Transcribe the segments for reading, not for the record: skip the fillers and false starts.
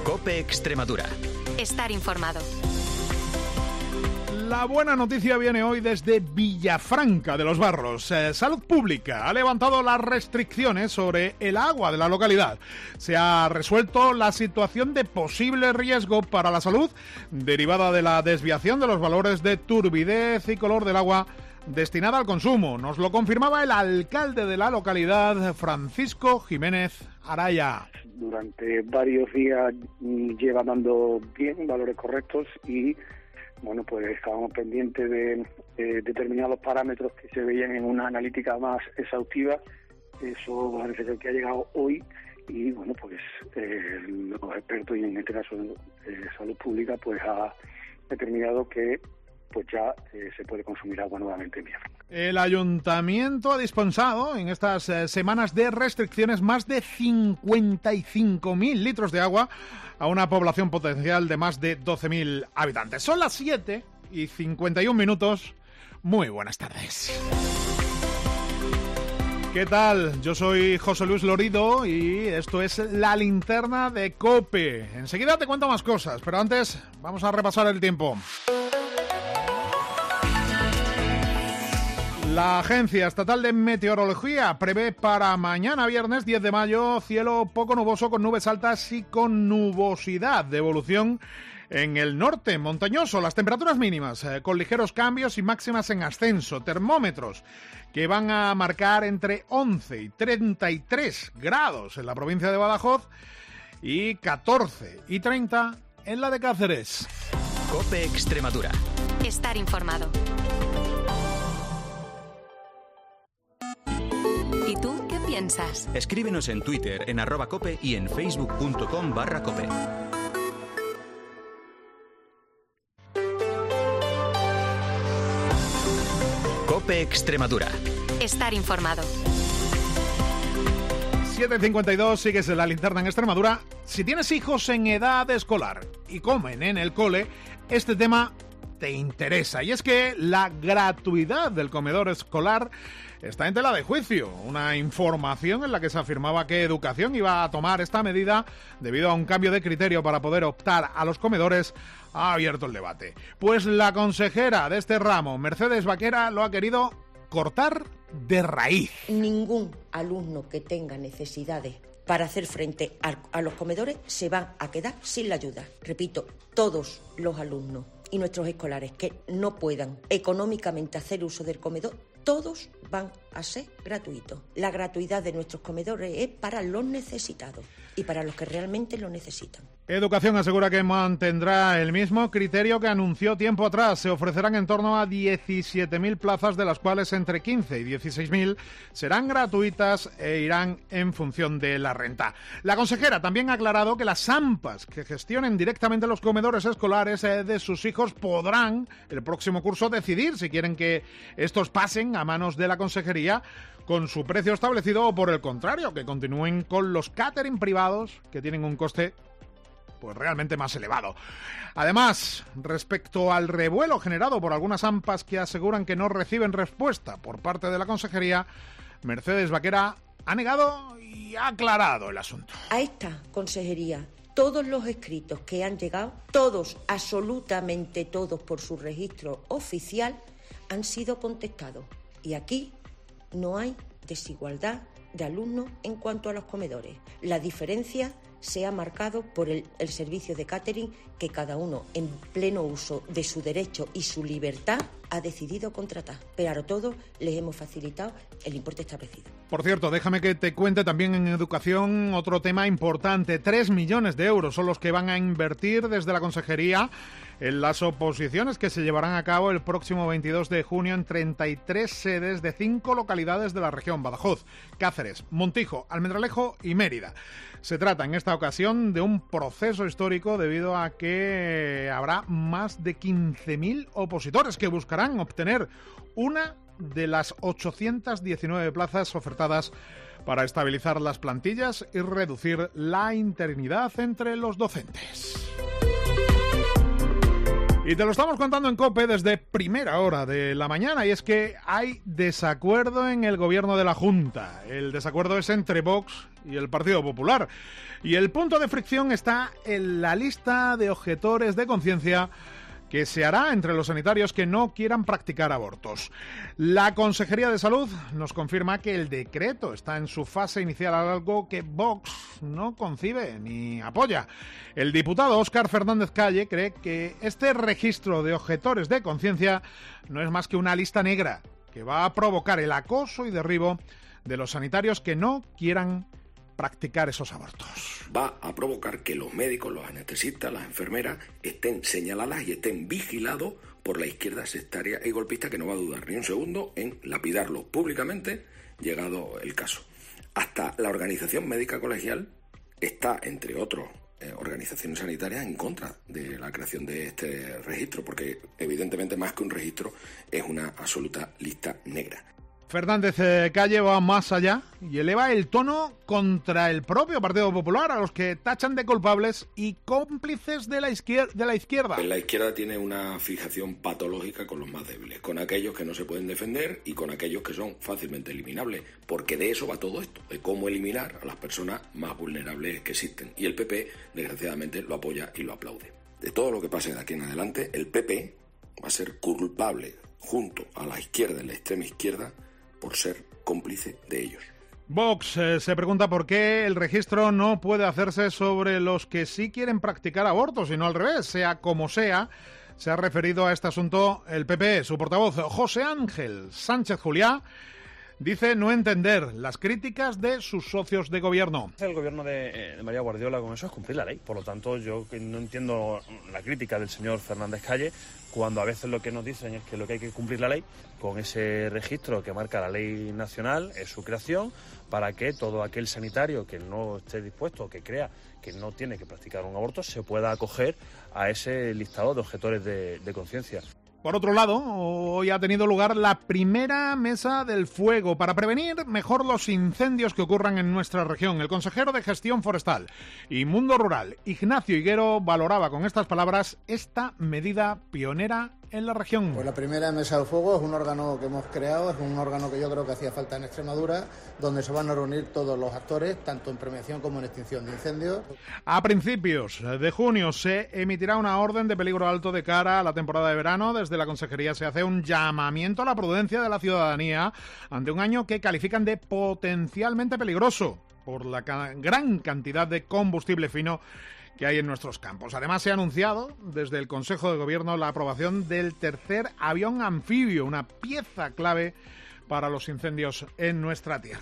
COPE Extremadura. Estar informado. La buena noticia viene hoy desde Villafranca de los Barros. Salud Pública ha levantado las restricciones sobre el agua de la localidad. Se ha resuelto la situación de posible riesgo para la salud derivada de la desviación de los valores de turbidez y color del agua destinada al consumo. Nos lo confirmaba el alcalde de la localidad, Francisco Jiménez Araya. Durante varios días lleva dando bien valores correctos y bueno, pues estábamos pendientes de determinados parámetros que se veían en una analítica más exhaustiva. Eso parece que ha llegado hoy y bueno, pues los expertos, y en este caso Salud Pública, pues ha determinado que pues ya se puede consumir agua nuevamente en Villafranca. El ayuntamiento ha dispensado en estas semanas de restricciones más de 55.000 litros de agua a una población potencial de más de 12.000 habitantes. Son las 7:51. Muy buenas tardes. ¿Qué tal? Yo soy José Luis Lorido y esto es La Linterna de COPE. Enseguida te cuento más cosas, pero antes vamos a repasar el tiempo. La Agencia Estatal de Meteorología prevé para mañana viernes 10 de mayo cielo poco nuboso con nubes altas y con nubosidad de evolución en el norte montañoso. Las temperaturas mínimas con ligeros cambios y máximas en ascenso. Termómetros que van a marcar entre 11 y 33 grados en la provincia de Badajoz y 14 y 30 en la de Cáceres. COPE Extremadura. Estar informado. ¿Y tú qué piensas? Escríbenos en Twitter en @cope y en facebook.com/cope. COPE Extremadura. Estar informado. 7:52, sigues en La Linterna en Extremadura. Si tienes hijos en edad escolar y comen en el cole, este tema te interesa. Y es que la gratuidad del comedor escolar está en tela de juicio. Una información en la que se afirmaba que Educación iba a tomar esta medida debido a un cambio de criterio para poder optar a los comedores ha abierto el debate. Pues la consejera de este ramo, Mercedes Vaquera, lo ha querido cortar de raíz. Ningún alumno que tenga necesidades para hacer frente a los comedores se va a quedar sin la ayuda. Repito, todos los alumnos y nuestros escolares que no puedan económicamente hacer uso del comedor, todos van a ser gratuitos. La gratuidad de nuestros comedores es para los necesitados y para los que realmente lo necesitan. Educación asegura que mantendrá el mismo criterio que anunció tiempo atrás. Se ofrecerán en torno a 17.000 plazas, de las cuales entre 15 y 16.000 serán gratuitas e irán en función de la renta. La consejera también ha aclarado que las AMPAs que gestionen directamente los comedores escolares de sus hijos podrán el próximo curso decidir si quieren que estos pasen a manos de la consejería con su precio establecido o, por el contrario, que continúen con los catering privados que tienen un coste pues realmente más elevado. Además, respecto al revuelo generado por algunas AMPAs que aseguran que no reciben respuesta por parte de la consejería, Mercedes Vaquera ha negado y ha aclarado el asunto. A esta consejería, todos los escritos que han llegado, todos, absolutamente todos, por su registro oficial, han sido contestados. Y aquí no hay desigualdad de alumnos en cuanto a los comedores. La diferencia se ha marcado por el servicio de catering que cada uno, en pleno uso de su derecho y su libertad, ha decidido contratar. Pero a todos les hemos facilitado el importe establecido. Por cierto, déjame que te cuente también en educación otro tema importante. 3 millones de euros son los que van a invertir desde la consejería en las oposiciones que se llevarán a cabo el próximo 22 de junio en 33 sedes de 5 localidades de la región: Badajoz, Cáceres, Montijo, Almendralejo y Mérida. Se trata en esta ocasión de un proceso histórico debido a que habrá más de 15.000 opositores que buscarán obtener una de las 819 plazas ofertadas para estabilizar las plantillas y reducir la interinidad entre los docentes. Y te lo estamos contando en COPE desde primera hora de la mañana, y es que hay desacuerdo en el gobierno de la Junta. El desacuerdo es entre Vox y el Partido Popular. Y el punto de fricción está en la lista de objetores de conciencia que se hará entre los sanitarios que no quieran practicar abortos. La Consejería de Salud nos confirma que el decreto está en su fase inicial, algo que Vox no concibe ni apoya. El diputado Óscar Fernández Calle cree que este registro de objetores de conciencia no es más que una lista negra que va a provocar el acoso y derribo de los sanitarios que no quieran practicar esos abortos. Va a provocar que los médicos, los anestesistas, las enfermeras estén señaladas y estén vigilados por la izquierda sectaria y golpista, que no va a dudar ni un segundo en lapidarlo públicamente, llegado el caso. Hasta la Organización Médica Colegial está, entre otras organizaciones sanitarias, en contra de la creación de este registro, porque evidentemente más que un registro es una absoluta lista negra. Fernández Calle va más allá y eleva el tono contra el propio Partido Popular, a los que tachan de culpables y cómplices de la izquierda. La izquierda tiene una fijación patológica con los más débiles, con aquellos que no se pueden defender y con aquellos que son fácilmente eliminables, porque de eso va todo esto, de cómo eliminar a las personas más vulnerables que existen. Y el PP, desgraciadamente, lo apoya y lo aplaude. De todo lo que pase de aquí en adelante, el PP va a ser culpable, junto a la izquierda y la extrema izquierda, por ser cómplice de ellos. Vox se pregunta por qué el registro no puede hacerse sobre los que sí quieren practicar abortos, sino al revés, sea como sea. Se ha referido a este asunto el PP. Su portavoz, José Ángel Sánchez Juliá, dice no entender las críticas de sus socios de gobierno. El gobierno de María Guardiola con eso es cumplir la ley. Por lo tanto, yo no entiendo la crítica del señor Fernández Calle, cuando a veces lo que nos dicen es que lo que hay que cumplir la ley con ese registro que marca la ley nacional es su creación, para que todo aquel sanitario que no esté dispuesto o que crea que no tiene que practicar un aborto se pueda acoger a ese listado de objetores de conciencia. Por otro lado, hoy ha tenido lugar la primera mesa del fuego para prevenir mejor los incendios que ocurran en nuestra región. El consejero de Gestión Forestal y Mundo Rural, Ignacio Higuero, valoraba con estas palabras esta medida pionera en la región. Pues la primera mesa del fuego es un órgano que hemos creado, es un órgano que yo creo que hacía falta en Extremadura, donde se van a reunir todos los actores, tanto en prevención como en extinción de incendios. A principios de junio se emitirá una orden de peligro alto de cara a la temporada de verano. Desde la Consejería se hace un llamamiento a la prudencia de la ciudadanía ante un año que califican de potencialmente peligroso por la gran cantidad de combustible fino que hay en nuestros campos. Además, se ha anunciado desde el Consejo de Gobierno la aprobación del tercer avión anfibio, una pieza clave para los incendios en nuestra tierra.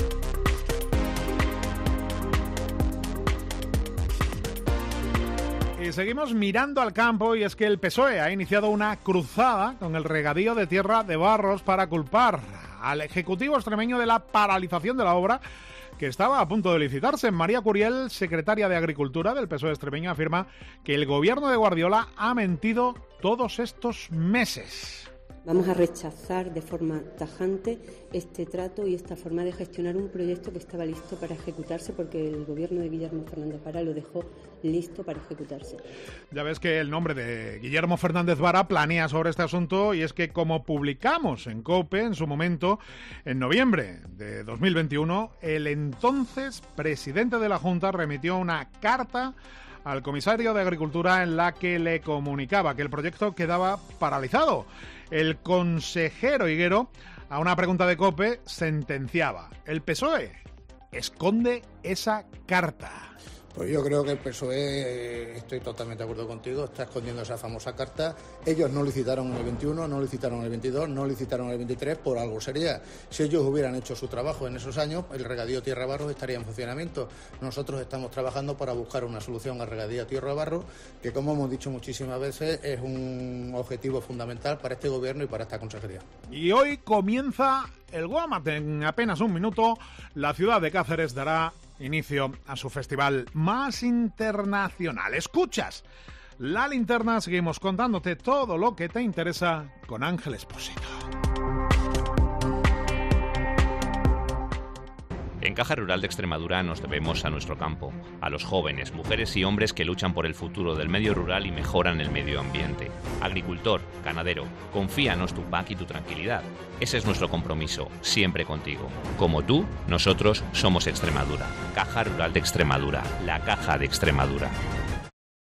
Y seguimos mirando al campo, y es que el PSOE ha iniciado una cruzada con el regadío de Tierra de Barros para culpar al Ejecutivo extremeño de la paralización de la obra que estaba a punto de licitarse. María Curiel, secretaria de Agricultura del PSOE extremeño, afirma que el gobierno de Guardiola ha mentido todos estos meses. Vamos a rechazar de forma tajante este trato y esta forma de gestionar un proyecto que estaba listo para ejecutarse, porque el gobierno de Guillermo Fernández Vara lo dejó listo para ejecutarse. Ya ves que el nombre de Guillermo Fernández Vara planea sobre este asunto, y es que, como publicamos en COPE en su momento, en noviembre de 2021, el entonces presidente de la Junta remitió una carta al comisario de Agricultura en la que le comunicaba que el proyecto quedaba paralizado. El consejero Higuero, a una pregunta de COPE, sentenciaba: el PSOE esconde esa carta. Pues yo creo que el PSOE, estoy totalmente de acuerdo contigo, está escondiendo esa famosa carta. Ellos no licitaron en el 21, no licitaron en el 22, no licitaron en el 23, por algo sería. Si ellos hubieran hecho su trabajo en esos años, el regadío Tierra Barros estaría en funcionamiento. Nosotros estamos trabajando para buscar una solución al regadío Tierra Barros, que, como hemos dicho muchísimas veces, es un objetivo fundamental para este gobierno y para esta consejería. Y hoy comienza el Guamate. En apenas un minuto, la ciudad de Cáceres dará inicio a su festival más internacional. Escuchas La Linterna, seguimos contándote todo lo que te interesa con Ángel Expósito. En Caja Rural de Extremadura nos debemos a nuestro campo, a los jóvenes, mujeres y hombres que luchan por el futuro del medio rural y mejoran el medio ambiente. Agricultor, ganadero, confíanos tu PAC y tu tranquilidad. Ese es nuestro compromiso, siempre contigo. Como tú, nosotros somos Extremadura. Caja Rural de Extremadura, la Caja de Extremadura.